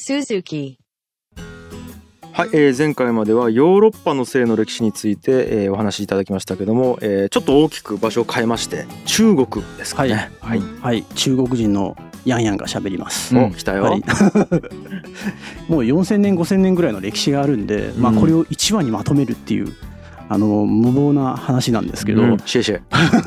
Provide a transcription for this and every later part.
Suzuki。 はい、前回まではヨーロッパの性の歴史について、お話しいただきましたけども、ちょっと大きく場所を変えまして中国ですかね。 はい、はい、中国人のヤンヤンが喋ります。 お、来たよ。はい、 もう4000年5000年ぐらいの歴史があるんで、まあ、これを1話にまとめるっていう無謀な話なんですけど、 シェシェ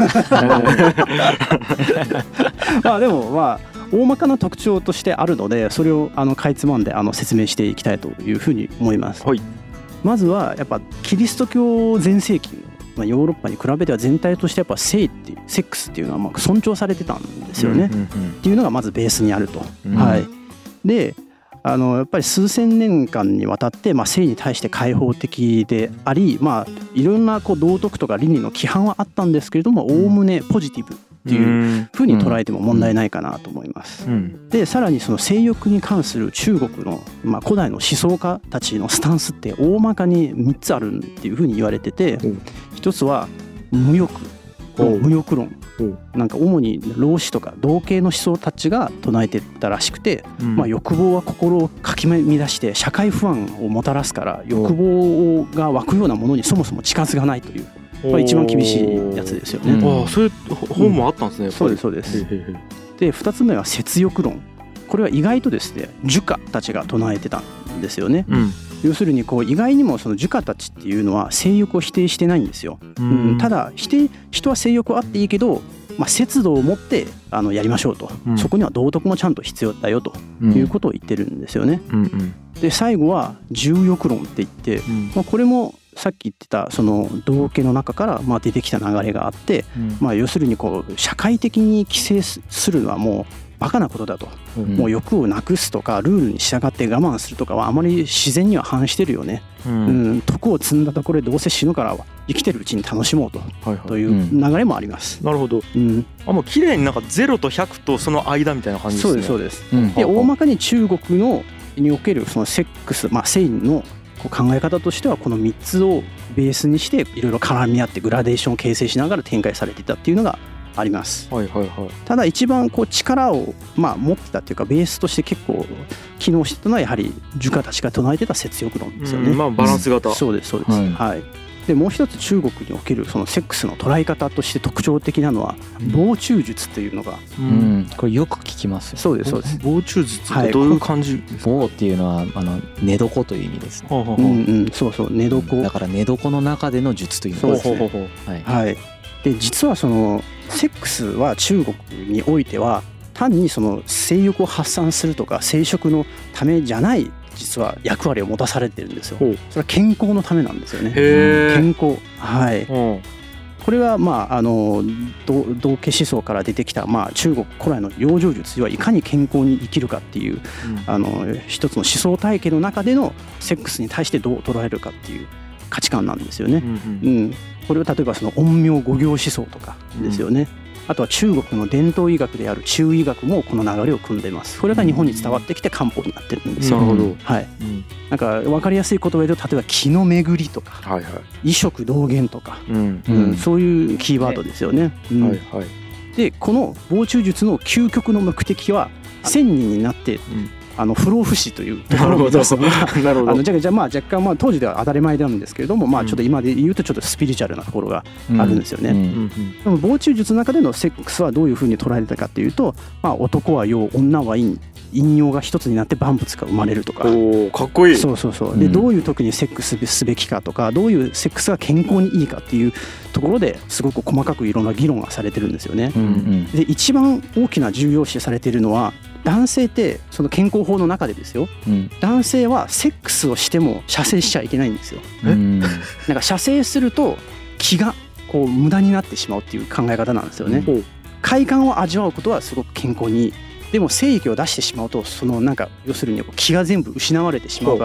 まあでもまあ大まかな特徴としてあるので、それをかいつまんで説明していきたいというふうに思います。 はい、 まずはやっぱキリスト教全盛期のヨーロッパに比べては全体としてやっぱ性っていうセックスっていうのはまあ尊重されてたんですよね、っていうのがまずベースにあると。はい、でやっぱり数千年間にわたって、まあ、性に対して開放的であり、まあ、いろんな道徳とか倫理の規範はあったんですけれども、おおむねポジティブっていうふうに捉えても問題ないかなと思います。でさらにその性欲に関する中国の、まあ、古代の思想家たちのスタンスって大まかに3つあるっていうふうに言われてて、一つは無欲論、なんか主に老子とか同系の思想たちが唱えてたらしくて、まあ、欲望は心をかき乱して社会不安をもたらすから、欲望が湧くようなものにそもそも近づかないという、まあ、一番厳しいやつですよね。 ああ、そういう本もあったんですね。 そうですそうです。で2つ目は節欲論。これは意外とですね儒家たちが唱えてたんですよね。要するに意外にもその儒家たちっていうのは性欲を否定してないんですよ。ただ人は性欲あっていいけど、まあ、節度を持ってやりましょうと、そこには道徳もちゃんと必要だよということを言ってるんですよね。で最後は重欲論って言って、まあ、これもさっき言ってたその道家の中からまあ出てきた流れがあって、まあ要するに社会的に規制するのはもうバカなことだと、もう欲をなくすとかルールに従って我慢するとかはあまり自然には反してるよね。徳を積んだところでどうせ死ぬから生きてるうちに楽しもうという流れもあります。 なるほど。もう綺麗になんか0と100とその間みたいな感じですね。 そうですそうです。で大まかに中国におけるそのセックス、まあ、性の考え方としてはこの3つをベースにしていろいろ絡み合ってグラデーションを形成しながら展開されていたっていうのがあります。ただ一番力をまあ持ってたっていうかベースとして結構機能してたのはやはり儒家たちが唱えてた節欲論ですよね。 まあバランス型。 そうですそうです。はい。でもう一つ中国におけるそのセックスの捉え方として特徴的なのは傍中術というのが、 これよく聞きます。 そうですそうです。 傍中術ってどういう感じ？ 傍っていうのは寝床という意味ですね。 そうそう、寝床。 だから寝床の中での術という意味ですね。 はい。で実はそのセックスは中国においては単にその性欲を発散するとか生殖のためじゃない実は役割を持たされてるんですよ。それは健康のためなんですよね。健康。はい。これはまあ道家思想から出てきたまあ中国古来の養生術はいかに健康に生きるかっていう一つの思想体系の中でのセックスに対してどう捉えるかっていう価値観なんですよね。これは例えばその陰陽五行思想とかですよね。あとは中国の伝統医学である中医学もこの流れを組んでいます。これが日本に伝わってきて漢方になってるんですよ。 なるほど。 はい。なんか分かりやすい言葉で言うと例えば気の巡りとか、医食同源とか、そういうキーワードですよね。でこの傍中術の究極の目的は1000人になって不老不死というところを目指すのがじゃあまあ若干まあ当時では当たり前なんですけれども、まあちょっと今で言うとちょっとスピリチュアルなところがあるんですよね。でも傍中術の中でのセックスはどういうふうに捉えたかというと、まあ男は陽、女は陰、陰陽が一つになって万物が生まれるとか。 おかっこいい。 そうそうそう。でどういう時にセックスすべきかとか、どういうセックスが健康にいいかっていうところですごく細かくいろんな議論がされてるんですよね。で一番大きな重要視されているのは男性ってその健康法の中でですよ、男性はセックスをしても射精しちゃいけないんですよ。なんか射精すると気が無駄になってしまうっていう考え方なんですよね。快感を味わうことはすごく健康にいい。でも精液を出してしまうとそのなんか要するに気が全部失われてしまうから、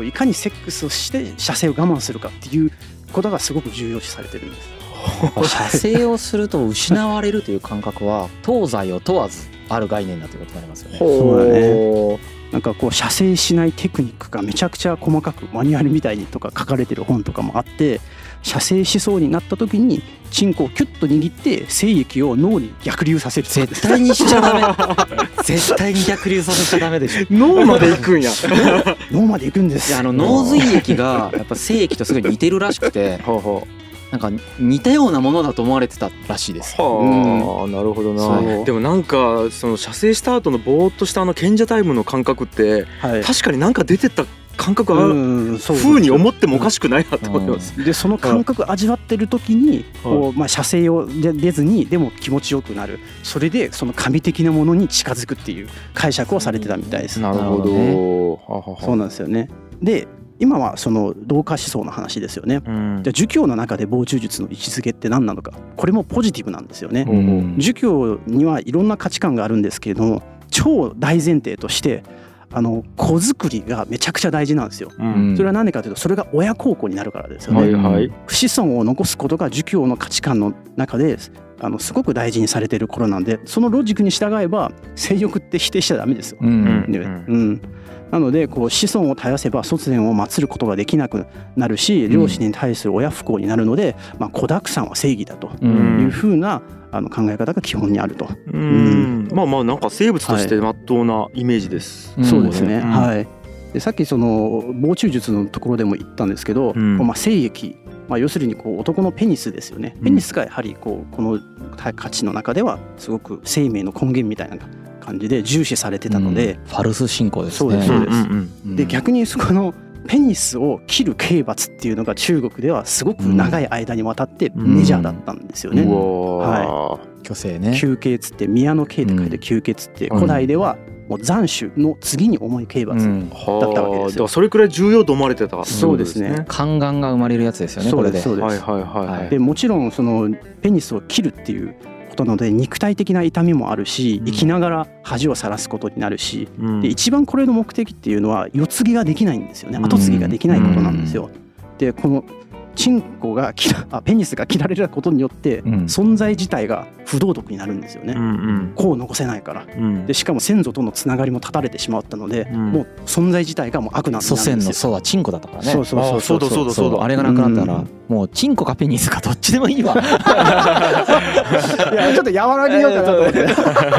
いかにセックスをして射精を我慢するかっていうことがすごく重要視されてるんです。 射精をすると失われるという感覚は東西を問わずある概念だということになりますよね。 そうだね。 なんかこう射精しないテクニックがめちゃくちゃ細かくマニュアルみたいにとか書かれてる本とかもあって、射精しそうになった時にチンコをキュッと握って精液を脳に逆流させる。 絶対にしちゃダメ絶対に逆流させちゃダメでしょ。 脳まで行くんや脳まで行くんです。 脳髄液がやっぱ精液とすごい似てるらしくてなんか似たようなものだと思われてたらしいです。 はあ、なるほどな。でもなんかその射精した後のぼーっとした賢者タイムの感覚って、確かになんか出てった感覚ある風に思ってもおかしくないなと思ってます。 でその感覚味わってる時にこう、射精を出ずにでも気持ちよくなる、それでその神的なものに近づくっていう解釈をされてたみたいです。 なるほど。 そうなんですよね。で今はその同化思想の話ですよね。じゃあ儒教の中で傍受術の位置づけって何なのか、これもポジティブなんですよね。儒教にはいろんな価値観があるんですけれども、超大前提として子作りがめちゃくちゃ大事なんですよ。それは何でかというと、それが親孝行になるからですよね。子孫を残すことが儒教の価値観の中ですごく大事にされている頃なんで、そのロジックに従えば性欲って否定しちゃダメですよ。なのでこう子孫を絶やせば卒園を祀ることができなくなるし、両親に対する親不孝になるので、子だくさんは正義だというふうな考え方が基本にあると。 まあまあなんか生物として真っ当なイメージです。 そうですね。はい。でさっきその傍受術のところでも言ったんですけど、精液、要するにこう男のペニスですよね。ペニスがやはりこの価値の中ではすごく生命の根源みたいな感じで重視されてたので、 ファルス信仰ですね。 そうですそうです。で逆にそこのペニスを切る刑罰っていうのが中国ではすごく長い間にわたってメジャーだったんですよね。 虚勢ね。 宮刑つって宮の刑って書いて宮刑つって、古代ではもう斬首の次に重い刑罰だったわけですよ。 だからそれくらい重要と思われてた。 そうですね。 宦官が生まれるやつですよね。これで。 そうです。でもちろんそのペニスを切るっていうことなので肉体的な痛みもあるし、生きながら恥をさらすことになるし、で一番これの目的っていうのは世継ぎができないんですよね。後継ぎができないことなんですよ。でこのチンコがペニスが切られることによって存在自体が不道徳になるんですよね。子を残せないから。でしかも先祖とのつながりも断たれてしまったので、もう存在自体がもう悪なんですよ。 祖先の祖はチンコだったからね。 そうあれがなくなったらもうチンコかペニスかどっちでもいいわ。 いやちょっと和らげようかなと思って。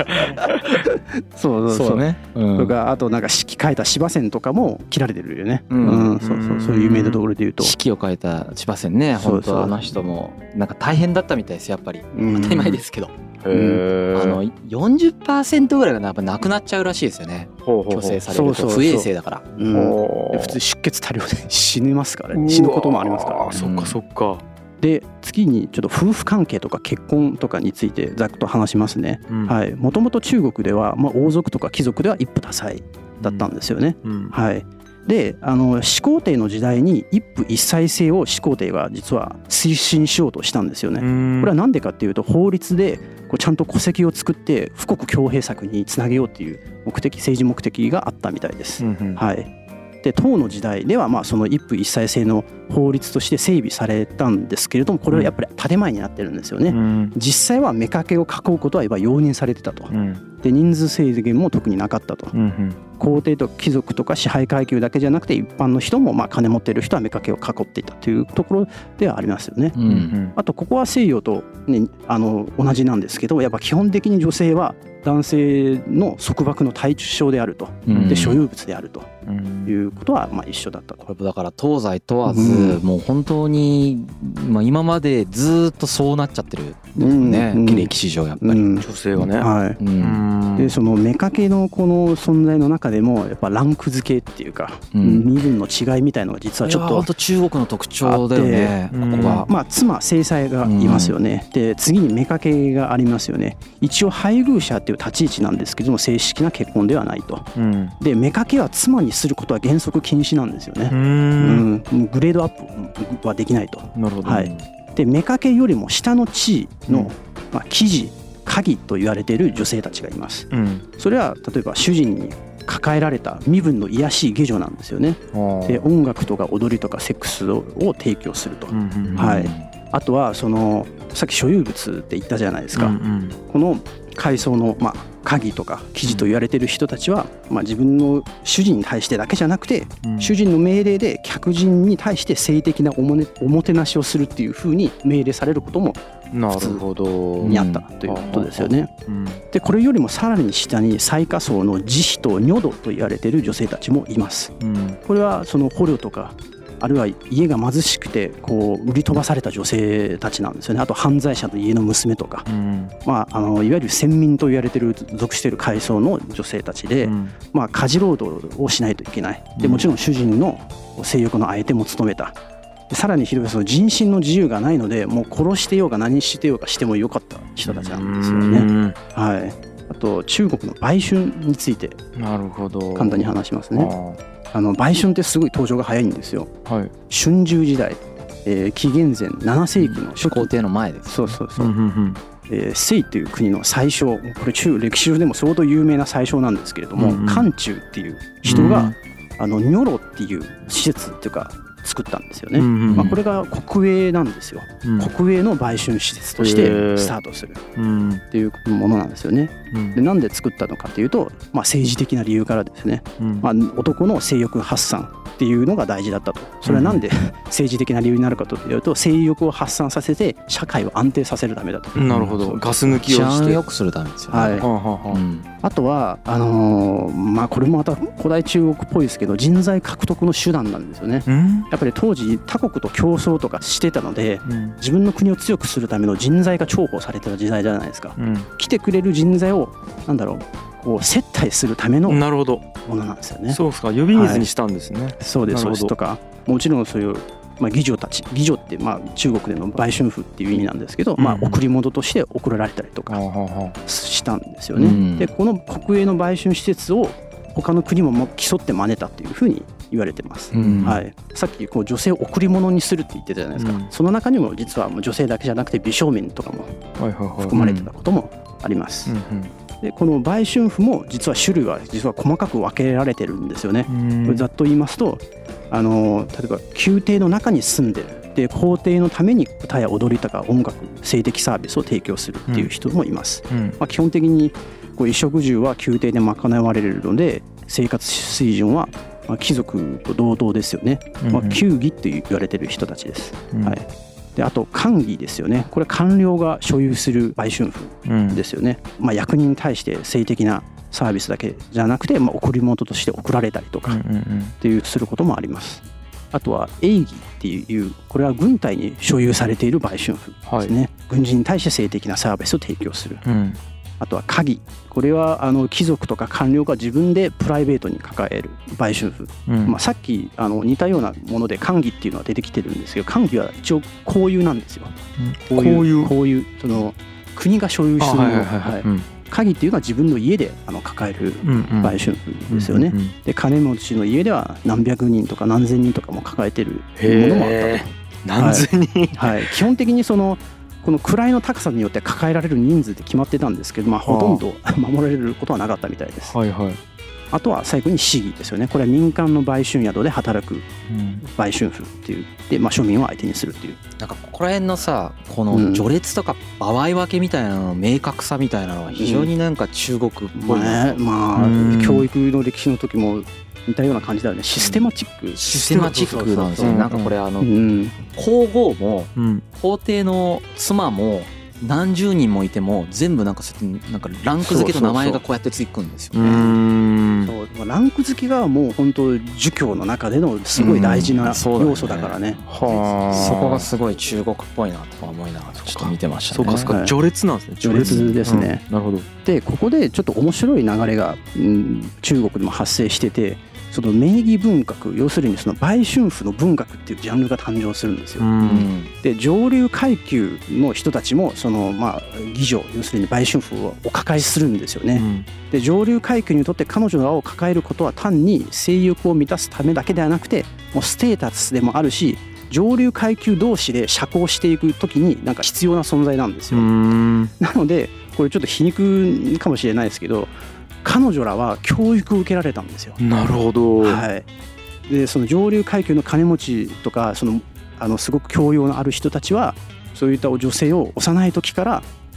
そうね。とかあとなんか式変えた司馬遷とかも切られてるよね。そういう有名なところで言うと。 式を変えた司馬遷ね、本当あの人もなんか大変だったみたいです。やっぱり当たり前ですけど、40% ぐらいがやっぱなくなっちゃうらしいですよね。虚勢されると不衛生だから。 普通出血多量で死にますからね。死ぬこともありますから。 そっかそっか。 で次にちょっと夫婦関係とか結婚とかについてざっと話しますね。もともと中国では王族とか貴族では一夫多妻だったんですよね。で始皇帝の時代に一夫一妻制を始皇帝が実は推進しようとしたんですよね。これは何でかっていうと、法律でこうちゃんと戸籍を作って富国強兵策につなげようっていう政治目的があったみたいです。で唐の時代ではその一夫一妻制の法律として整備されたんですけれども、これはやっぱり建前になってるんですよね。実際は妾を囲うことは容認されてたと。で人数制限も特になかったと。皇帝と貴族とか支配階級だけじゃなくて一般の人も金持ってる人は妾を囲っていたというところではありますよね。あとここは西洋と、ね、同じなんですけど、やっぱ基本的に女性は男性の束縛の対象であると。で所有物であるということは一緒だったと。 これだから東西問わず、もう本当に今までずっとそうなっちゃってるね、歴史上やっぱり女性はね。 でその妾のこの存在の中でもやっぱランク付けっていうか、身分の違いみたいのが実はちょっと本当中国の特徴だよね。ここは妻正妻がいますよね。で次に妾がありますよね。一応配偶者っていう立ち位置なんですけども、正式な結婚ではないと。で妾は妻にすることは原則禁止なんですよね。グレードアップはできないと。 なるほど。 で妾よりも下の地位の貴児鍵と言われている女性たちがいます。それは例えば主人に抱えられた身分の卑しい下女なんですよね。で音楽とか踊りとかセックスを提供すると。あとはさっき所有物って言ったじゃないですか。この階層の鍵とか記事と言われてる人たちは、自分の主人に対してだけじゃなくて、主人の命令で客人に対して性的なおもてなしをするっていうふうに命令されることも普通にあったということですよね。でこれよりもさらに下に最下層の慈悲と女奴と言われている女性たちもいます。これはその捕虜とかあるいは家が貧しくてこう売り飛ばされた女性たちなんですよね。あと犯罪者の家の娘とか、いわゆる先民と言われている属している階層の女性たちで、家事労働をしないといけない。でもちろん主人の性欲の相手も務めた。でさらにひどいその人身の自由がないので、もう殺してようが何してようがしてもよかった人たちなんですよね。はい。あと中国の売春について簡単に話しますね。売春ってすごい登場が早いんですよ。はい、春秋時代、紀元前7世紀の始皇帝の前です。 そう。隋という国の宰相、これ歴史上でも相当有名な宰相なんですけれども、漢中っていう人が女路っていう施設っていうか作ったんですよね。これが国営なんですよ。国営の売春施設としてスタートするっていうものなんですよね。でなんで作ったのかというと、政治的な理由からですね。男の性欲発散っていうのが大事だったと。それはなんで政治的な理由になるかというと、性欲を発散させて社会を安定させるためだと。 なるほど。ガス抜きをして治安良くするためですよね。 あとはこれもまた古代中国っぽいですけど、人材獲得の手段なんですよね。やっぱり当時他国と競争とかしてたので、自分の国を強くするための人材が重宝されてた時代じゃないですか。来てくれる人材をこう接待するためのものなんですよね。 そうですか。呼び水にしたんですね。 そうです。とかもちろんそういう妓女たち、妓女って中国での売春婦っていう意味なんですけど、贈り物として贈られたりとかしたんですよね。でこの国営の売春施設を他の国も競って真似たっていうふうに言われてます。さっき女性を贈り物にするって言ってたじゃないですか。その中にも実は女性だけじゃなくて美少年とかも含まれてたこともあります。でこの売春婦も実は種類は細かく分けられてるんですよね。これざっと言いますと、例えば宮廷の中に住んでるで皇帝のために歌や踊りとか音楽、性的サービスを提供するっていう人もいます。基本的に衣食住は宮廷で賄われるので、生活水準は貴族と同等ですよね。宮妓と言われてる人たちです。であと官妓ですよね。これ官僚が所有する売春婦ですよね。役人に対して性的なサービスだけじゃなくて、贈り物として贈られたりとかっていうすることもあります。あとは営妓っていう、これは軍隊に所有されている売春婦ですね。軍人に対して性的なサービスを提供する。あとは家妓、これは貴族とか官僚が自分でプライベートに抱える売春婦。さっき似たようなもので官妓っていうのは出てきてるんですけど、官妓は一応公有なんですよ。公有、その国が所有するもの。家妓っていうのは自分の家で抱える売春婦ですよね。で金持ちの家では何百人とか何千人とかも抱えてるものもあったと。 何千人、 基本的にこの位の高さによって抱えられる人数で決まってたんですけど、ほとんど守られることはなかったみたいです。あとは最後に市議ですよね。これは民間の売春宿で働く売春婦っていうで、庶民を相手にするっていう。 なんかここら辺のさ、この序列とか場合分けみたいなの明確さみたいなのは非常になんか中国っぽいね。 教育の歴史の時も似たような感じだよね。システマチックなんですよ。なんかこれ皇后も皇帝の妻も何十人もいても全部なんかランク付けと名前がこうやってつくんですよね。 ランク付けがもう本当儒教の中でのすごい大事な要素だからね。 そこがすごい中国っぽいなと思いながらちょっと見てましたね。 そうか、序列なんですね。 序列ですね。 なるほど。 でここでちょっと面白い流れが中国でも発生してて、その名義文学、要するにその売春婦の文学っていうジャンルが誕生するんですよ。で上流階級の人たちもその妓女、要するに売春婦をお抱えするんですよね。で上流階級にとって彼女らを抱えることは単に性欲を満たすためだけではなくて、もうステータスでもあるし、上流階級同士で社交していくときになんか必要な存在なんですよ。なのでこれちょっと皮肉かもしれないですけど、彼女らは教育を受けられたんですよ。 なるほど。 でその上流階級の金持ちとかすごく教養のある人たちはそういった女性を幼い時から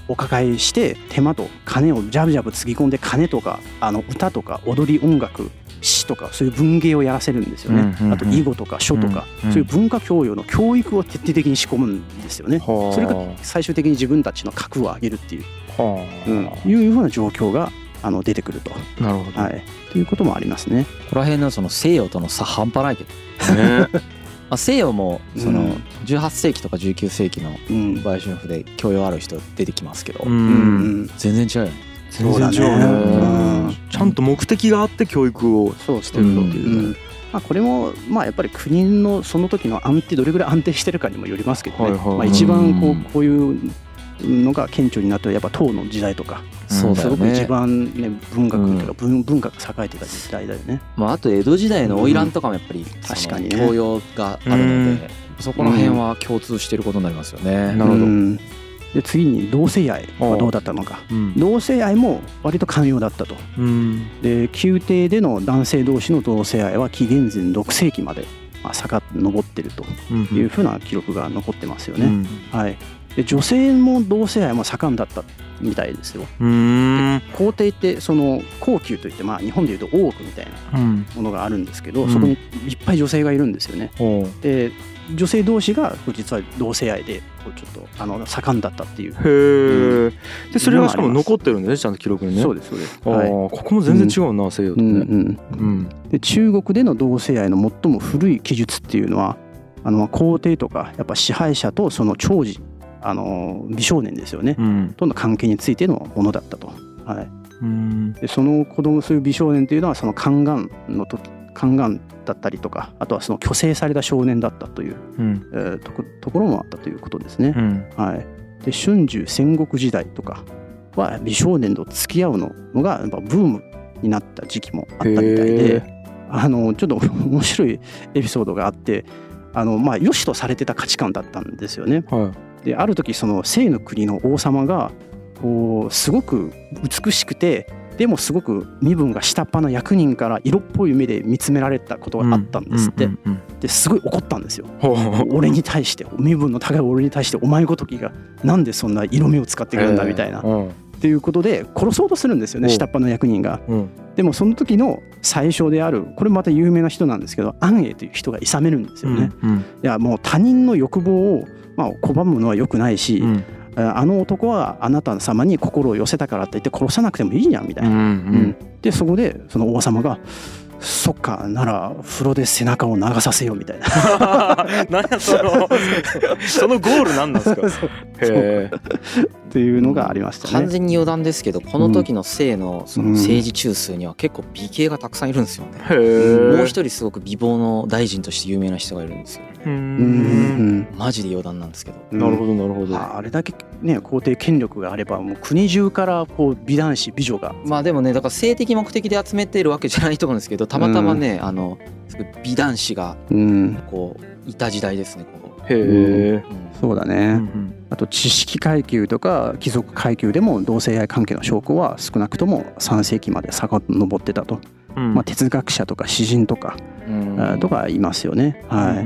お抱えして手間と金をジャブジャブつぎ込んで、鐘とか歌とか踊り音楽詩とかそういう文芸をやらせるんですよね。あと囲碁とか書とか、そういう文化教養の教育を徹底的に仕込むんですよね。それが最終的に自分たちの格を上げるっていう、いうふうな状況が出てくると。 なるほど。 はい。ということもありますね。 ここら辺のその西洋との差半端ないけど。ね西洋もその18世紀とか19世紀の売春婦で教養ある人出てきますけど、全然違うよね。 全然違うね。ちゃんと目的があって教育をしてるんだっていうね。 これもやっぱり国のその時のどれぐらい安定してるかにもよりますけどね。一番こういうのが顕著になったやっぱ唐の時代とか、すごく一番ね文学とか文化が栄えてた時代だよね。 あと江戸時代の花魁とかもやっぱり確かに教養があるので、そこら辺は共通していることになりますよね。 なるほど。で次に同性愛はどうだったのか。同性愛も割と寛容だったと。で宮廷での男性同士の同性愛は紀元前6世紀まで遡ってるというふうな記録が残ってますよね。はい。で女性も同性愛も盛んだったみたいですよ。皇帝ってその皇宮といって日本でいうと大奥みたいなものがあるんですけど、そこにいっぱい女性がいるんですよね。で女性同士が実は同性愛でちょっと盛んだったっていう。 へえ。でそれはしかも残ってるんですね、ちゃんと記録にね。 そうですそうです。 ここも全然違うな、西洋とね。 で中国での同性愛の最も古い記述っていうのは皇帝とかやっぱ支配者とその長児美少年ですよね、との関係についてのものだったと。はい。でその子供、そういう美少年というのはその宦官だったりとか、あとはその虚勢された少年だったという、ところもあったということですね。はい。で春秋戦国時代とかは美少年と付き合うのがやっぱブームになった時期もあったみたいで、ちょっと面白いエピソードがあって、良しとされてた価値観だったんですよね。である時その西の国の王様がすごく美しくて、でもすごく身分が下っ端な役人から色っぽい目で見つめられたことがあったんですって。ですごい怒ったんですよ。俺に対して、身分の高い俺に対して、お前ごときがなんでそんな色目を使ってくるんだみたいな、っていうことで殺そうとするんですよね、下っ端の役人が。でもその時の宰相である、これまた有名な人なんですけど、安永という人が諌めるんですよね。いやもう他人の欲望を拒むのは良くないし、あの男はあなた様に心を寄せたからって言って殺さなくてもいいじゃんみたいな。でそこでその王様がそっか、なら風呂で背中を流させようみたいな。 何やそのゴールなんなんですか。 へっていうのがありましたね。 完全に余談ですけど、この時の西のその政治中枢には結構美形がたくさんいるんですよね。もう一人すごく美貌の大臣として有名な人がいるんですよね。マジで余談なんですけど。 なるほどなるほど。 あれだけね皇帝権力があればもう国中から美男子美女が。 でもね、だから性的目的で集めてるわけじゃないと思うんですけど、たまたまね美男子がいた時代ですね。 へえ。そうだね。あと知識階級とか貴族階級でも同性愛関係の証拠は少なくとも3世紀まで遡ってたと。哲学者とか詩人とかいますよね。はい。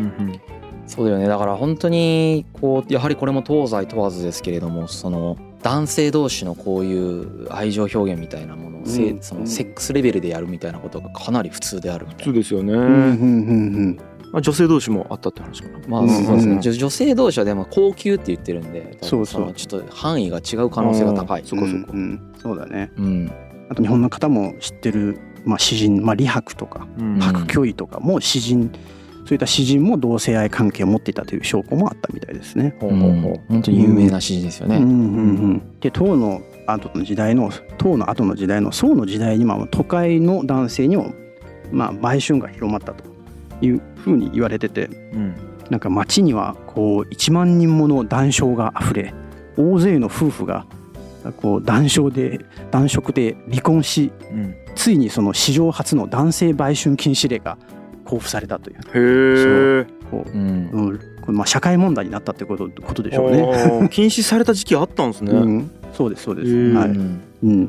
そうだよね。だから本当にやはりこれも東西問わずですけれども、その男性同士のこういう愛情表現みたいなものをそのセックスレベルでやるみたいなことがかなり普通であるみたいな。 普通ですよね。女性同士もあったって話かな。 そうですね。女性同士はでも高級って言ってるんで、ちょっと範囲が違う可能性が高い。 そうだね。あと日本の方も知ってる詩人、李白とか白居易とかも詩人、そういった詩人も同性愛関係を持っていたという証拠もあったみたいですね。 本当に有名な詩人ですよね。 で唐の後の時代の宋の時代に都会の男性にも売春が広まったというふうに言われてて、なんか街には1万人もの男娼があふれ、大勢の夫婦が男色で離婚し、ついにその史上初の男性売春禁止令が交付されたという。社会問題になったってことでしょうね。 禁止された時期あったんですね。 そうですそうです。はい。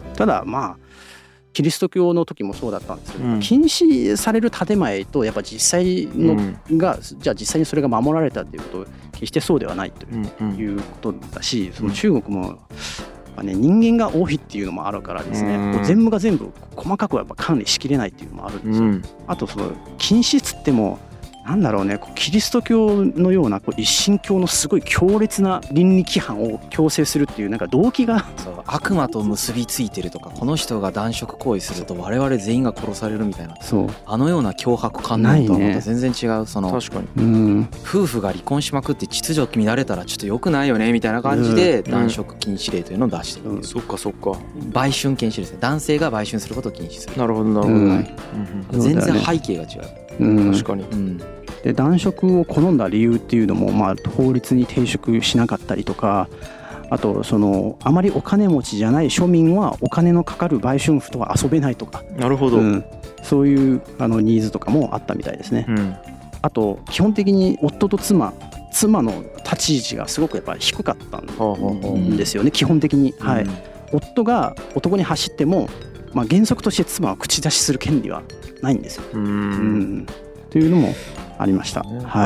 ただキリスト教の時もそうだったんですけど、禁止される建前とやっぱ実際のが、じゃあ実際にそれが守られたということ決してそうではないということだし、その中国もぱね人間が多いっていうのもあるからですね、こう全部が全部細かくはやっぱ管理しきれないっていうのもあるんですよ。あとその禁止っつってもなんだろうね、キリスト教のような一神教のすごい強烈な倫理規範を強制するっていうなんか動機がそう悪魔と結びついてるとか、この人が男色行為すると我々全員が殺されるみたいな、そうあのような脅迫観念とはまた全然違う、その確かに、 夫婦が離婚しまくって秩序乱れたらちょっと良くないよねみたいな感じで男色禁止令というのを出してる、 そっかそっか、 売春禁止ですね。男性が売春することを禁止する。 なるほどなるほど、 全然背景が違う、 確かに、 で男色を好んだ理由っていうのも、まあ、法律に抵触しなかったりとか、あとそのあまりお金持ちじゃない庶民はお金のかかる売春婦とは遊べないとか、 なるほど、 そういうニーズとかもあったみたいですね。あと基本的に夫と妻の立ち位置がすごくやっぱり低かったんですよね、基本的に。はい、夫が男に走っても、まあ、原則として妻は口出しする権利はないんですよ。というのもありました。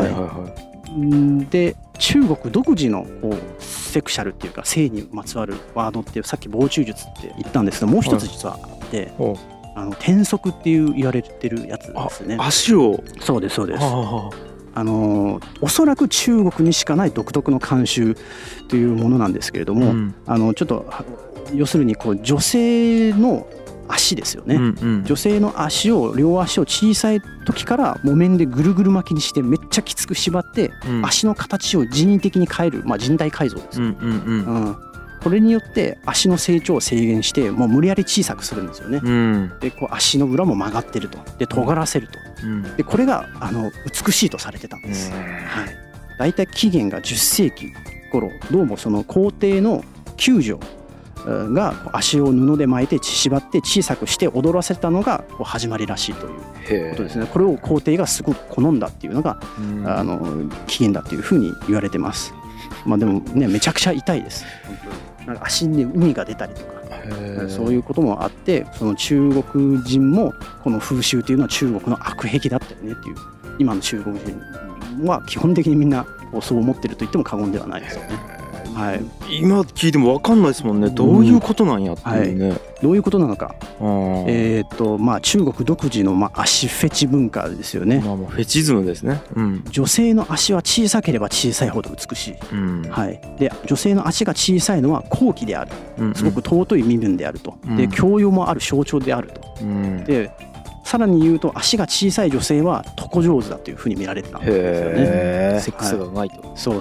で中国独自のセクシャルっていうか性にまつわるワードっていう、さっき傍中術って言ったんですけど、もう一つ実はあって、転足っていう言われてるやつですね。 足を。 そうですそうです。おそらく中国にしかない独特の慣習というものなんですけれども、ちょっと要するに女性の足ですよね、女性の両足を小さい時から木綿でぐるぐる巻きにしてめっちゃきつく縛って、足の形を人為的に変える、まあ、人体改造です、これによって足の成長を制限してもう無理やり小さくするんですよね、で足の裏も曲がってると、で尖らせると、でこれが美しいとされてたんです、だいたい紀元が10世紀頃、どうもその皇帝の宮女が足を布で巻いて縛って小さくして踊らせたのが始まりらしいということですね。これを皇帝がすごく好んだっていうのが起源だっていうふうに言われてます。まあでもね、めちゃくちゃ痛いです。なんか足に海が出たりとか、そういうこともあって、その中国人もこの風習っていうのは中国の悪癖だったよねっていう、今の中国人は基本的にみんなそう思ってると言っても過言ではないですよね。 今聞いても分かんないですもんね、どういうことなんやっていうね、 どういうことなのか。まあ、中国独自の足フェチ文化ですよね。 フェチズムですね、 女性の足は小さければ小さいほど美しい、で女性の足が小さいのは高貴である、すごく尊い身分であると、で教養もある象徴であると、でさらに言うと足が小さい女性は床上手だというふうに見られてたんですよね。 セックスがうまいと。 そう。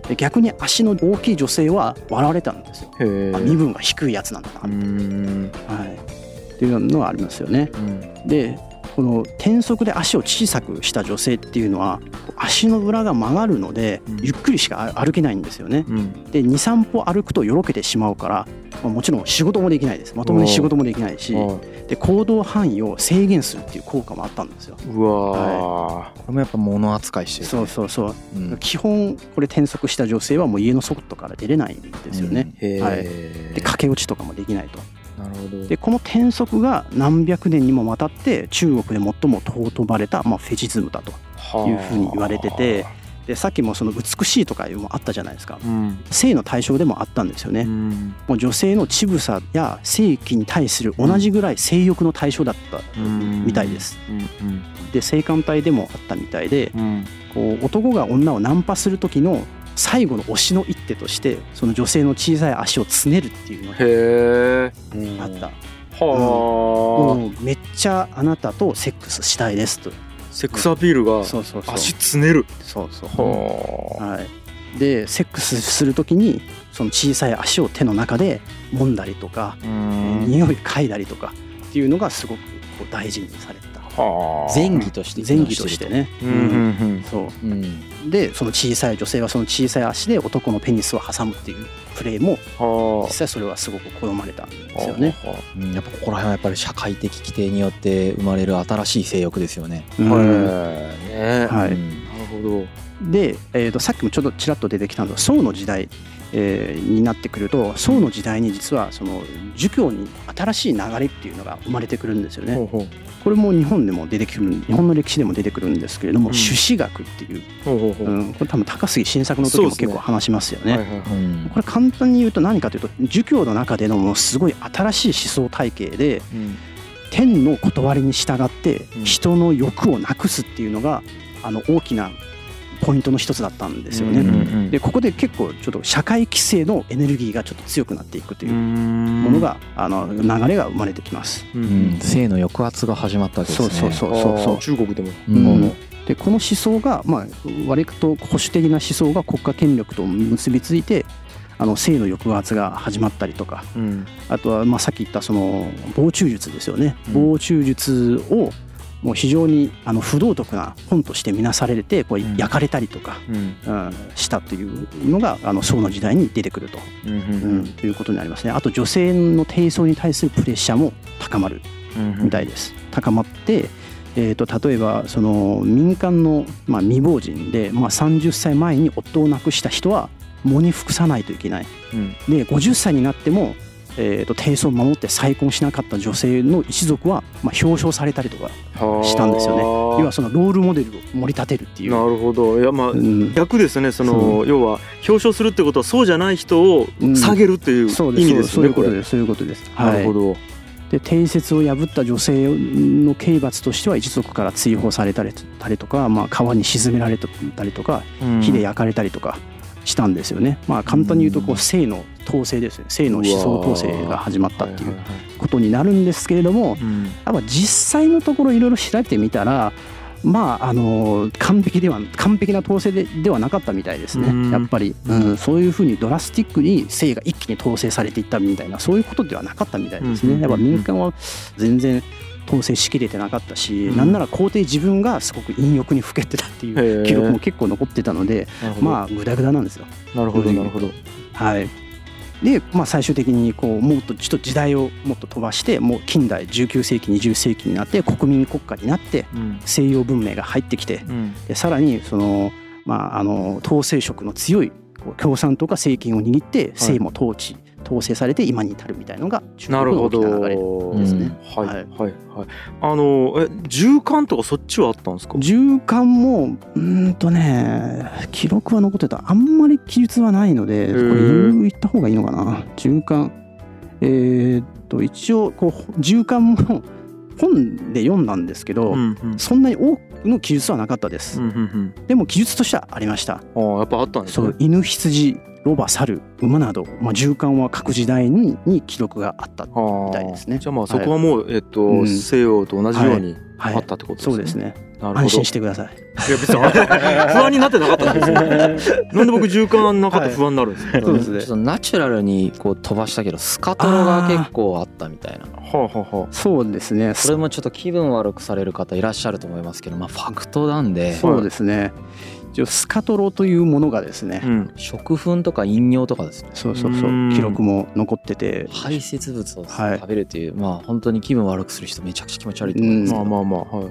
で逆に足の大きい女性は笑われたんですよ。身分が低いやつなんだなみたいな。っていうのがありますよね。でこの転足で足を小さくした女性っていうのは足の裏が曲がるのでゆっくりしか歩けないんですよね。で 2,3 歩歩くとよろけてしまうから、もちろん仕事もできないです。まともに仕事もできないし、で行動範囲を制限するっていう効果もあったんですよ。 これもやっぱ物扱いしてる、 そう、基本これ転足した女性はもう家の外から出れないんですよね。で駆け落ちとかもできないと。 なるほど。 でこの転足が何百年にもわたって中国で最も尊ばれた、フェチズムだというふうに言われてて、でさっきもその美しいとかいうのもあったじゃないですか、性の対象でもあったんですよね、もう女性の乳房や性器に対する同じぐらい性欲の対象だったみたいです、で性感帯でもあったみたいで、こう男が女をナンパする時の最後の推しの一手としてその女性の小さい足をつねるっていうのがあった。もうめっちゃあなたとセックスしたいですと。 セックスアピールが足つねる。 でセックスするときにその小さい足を手の中で揉んだりとか匂い嗅いだりとかっていうのがすごく大事にされてた。 前儀としてね。でその小さい女性はその小さい足で男のペニスを挟むっていうプレーも実際それはすごく好まれたんですよね。 やっぱここら辺はやっぱり社会的規定によって生まれる新しい性欲ですよね。 なるほど。 で、さっきもちょっとちらっと出てきたのは宋の時代、になってくると、宋の時代に実はその儒教に新しい流れっていうのが生まれてくるんですよね。これも日本でも出てくる、日本の歴史でも出てくるんですけれども、朱子学っていう、これ多分高杉晋作の時も結構話しますよね。これ簡単に言うと何かというと、儒教の中でのもうすごい新しい思想体系で、天の断りに従って人の欲をなくすっていうのが大きなポイントの一つだったんですよね。でここで結構ちょっと社会規制のエネルギーがちょっと強くなっていくというものが流れが生まれてきます。 性の抑圧が始まったわけですね。 そう中国でも。 でこの思想が割と保守的な思想が国家権力と結びついて性の抑圧が始まったりとか、あとはさっき言ったその傍中術ですよね。傍中術をもう非常に不道徳な本として見なされてこう焼かれたりとかしたというのが宋の時代に出てくるということになりますね。あと女性の低層に対するプレッシャーも高まるみたいです。高まって例えばその民間の未亡人で30歳前に夫を亡くした人は喪に服さないといけない。で50歳になっても低層を守って再婚しなかった女性の一族は表彰されたりとかしたんですよね。要はそのロールモデルを盛り立てるっていう。 なるほど。いや逆ですね。その要は表彰するってことはそうじゃない人を下げるっていう意味ですね。 そういうことです。そういうことです。 なるほど。 で定説を破った女性の刑罰としては一族から追放されたりとか、川に沈められたりとか、火で焼かれたりとかしたんですよね。簡単に言うと性の統制ですね。性の思想統制が始まったっていうことになるんですけれども、実際のところいろいろ調べてみたら完璧な統制ではなかったみたいですね。やっぱり、そういうふうにドラスティックに性が一気に統制されていったみたいな、そういうことではなかったみたいですね。やっぱ民間は全然統制しきれてなかったし、なんなら皇帝自分がすごく淫欲にふけてたっていう記録も結構残ってたので、グダグダなんですよ。 なるほどなるほど。 はい。で最終的にもっとちょっと時代をもっと飛ばして、もう近代19世紀20世紀になって国民国家になって西洋文明が入ってきて、でさらにその統制色の強い共産党が政権を握って性も統制されて今に至るみたいのが中国の大きな流れですね。 銃艦とかそっちはあったんですか？ 銃艦も記録は残ってた。あんまり記述はないのでこれ言った方がいいのかな。銃艦一応銃艦も本で読んだんですけど、そんなに多くの記述はなかったです。でも記述としてはありました。 やっぱあったんですね。 犬羊ロバ、猿、馬など、銃艦は各時代に記録があったみたいですね。 じゃあそこはもう、西洋と同じようにあったってことですね。 そうですね。安心してください。 いや別に不安になってなかったんですよ。なんで僕銃艦なかったら不安になるんですか？ そうですね。ちょっとナチュラルに飛ばしたけどスカトロが結構あったみたいな。 そうですね。 これもちょっと気分悪くされる方いらっしゃると思いますけど、ファクトなんで。 そうですね。スカトロというものがですね、 食粉とか飲料とかですね。 そう記録も残ってて、 排泄物を食べるという、本当に気分悪くする人めちゃくちゃ気持ち悪いと思います。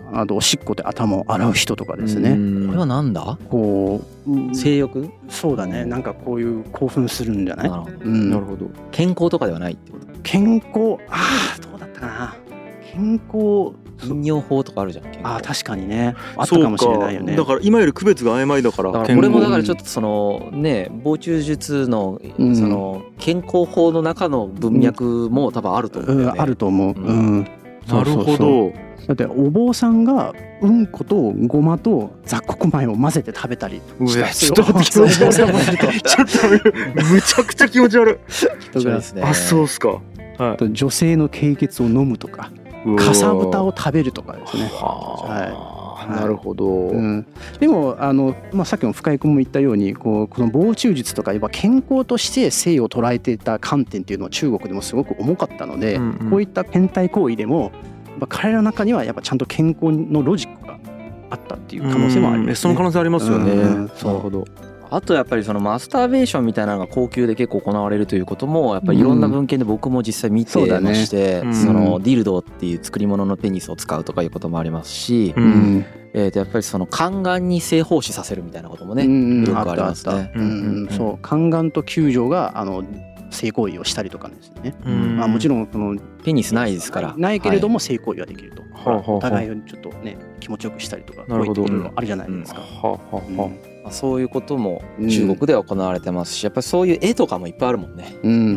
あとおしっこで頭を洗う人とかですね。 これはなんだ？性欲？ そうだね。なんかこういう興奮するんじゃない？なるほど。 健康とかではないってこと？ 健康、どうだったかな。健康飲用法とかあるじゃん。 確かにね、あったかもしれないよね。 だから今より区別が曖昧だから。 これもだからちょっとそのね、傍中術のその健康法の中の文脈も多分あると思うよね。 あると思う。 なるほど。 だってお坊さんがうんことごまと雑穀米を混ぜて食べたりしたちょっと待ってちょっとむちゃくちゃ気持ち悪い。あ、そうっすか。 女性の経血を飲むとか、かさぶたを食べるとかですね。 なるほど。 でもさっきも深井君も言ったようにこの傍中術とか健康として性を捉えていた観点っていうのは中国でもすごく重かったので、こういった変態行為でも彼らの中にはやっぱちゃんと健康のロジックがあったっていう可能性もありますね。 その可能性ありますよね。なるほど。 あとやっぱりそのマスターベーションみたいなのが高級で結構行われるということもやっぱりいろんな文献で僕も実際見てまして、そのディルドっていう作り物のペニスを使うとかいうこともありますし、やっぱりその宦官に性奉仕させるみたいなこともね、よくありますね。 そう宦官と宮女が性行為をしたりとかですね。まあもちろんそのペニスないですからないけれども性行為はできると。お互いをちょっとね気持ちよくしたりとか、こういったことあるじゃないですか。 そういうことも中国では行われてますし、やっぱりそういう絵とかもいっぱいあるもんね。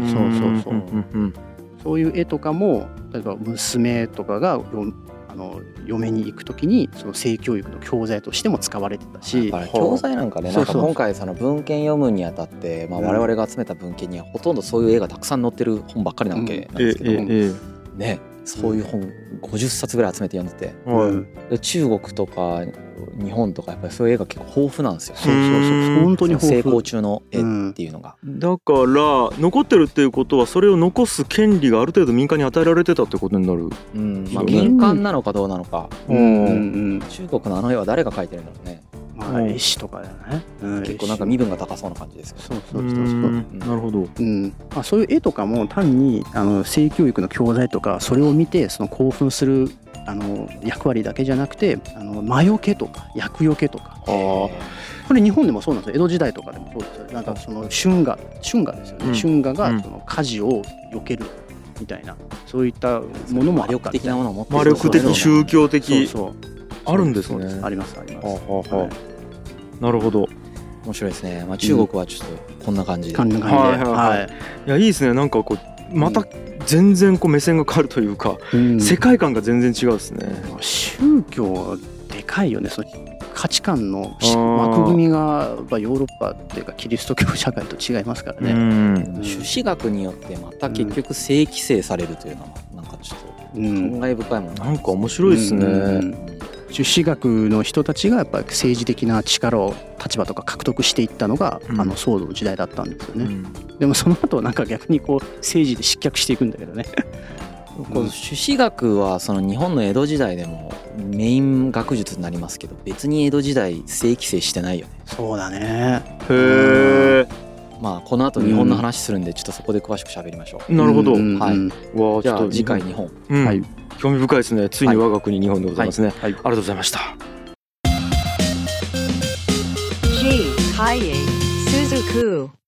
そういう絵とかも例えば娘とかが嫁に行くときにその性教育の教材としても使われてたし、 教材なんかね、なんか今回その文献読むにあたって、まあ我々が集めた文献にはほとんどそういう絵がたくさん載ってる本ばっかりなわけなんですけど、ね、そういう本50冊ぐらい集めて読んでて、で中国とか日本とかやっぱりそういう絵が結構豊富なんですよ。 本当に豊富。 成功中の絵っていうのが、 だから残ってるっていうことはそれを残す権利がある程度民間に与えられてたってことになる。 まあ民間なのかどうなのか。中国のあの絵は誰が描いてるんだろうね。 絵師とかだよね。 結構なんか身分が高そうな感じですけど。 なるほど。 そういう絵とかも単に性教育の教材とかそれを見てその興奮する役割だけじゃなくて魔除けとか厄除けとか、これ日本でもそうなんですよ。江戸時代とかでもそうですよ。なんかその春画ですよね。春画がその火事を避けるみたいな、そういったものも魔力的なものを持って魔力的宗教的あるんですね。 ありますあります。 なるほど。 面白いですね。まあ中国はちょっとこんな感じで。 いやいいですね。なんかこうまた全然こう目線が変わるというか、世界観が全然違うですね。 宗教はでかいよね。その価値観の枠組みがヨーロッパっていうかキリスト教社会と違いますからね。 朱子学によってまた結局性規制されるというのはなんかちょっと感慨深いもん。 なんか面白いですね。 朱子学の人たちがやっぱり政治的な力を立場とか獲得していったのが宋の時代だったんですよね。でもその後なんか逆にこう政治で失脚していくんだけどね。 朱子学はその日本の江戸時代でもメイン学術になりますけど、別に江戸時代性規制してないよね。 そうだね。 へえ。 まあこの後日本の話するんでちょっとそこで詳しく喋りましょう。 なるほど。 はい。じゃあ次回日本。 はい。興味深いですね。ついに我が国日本でございますね。ありがとうございました。G ハイエイスズク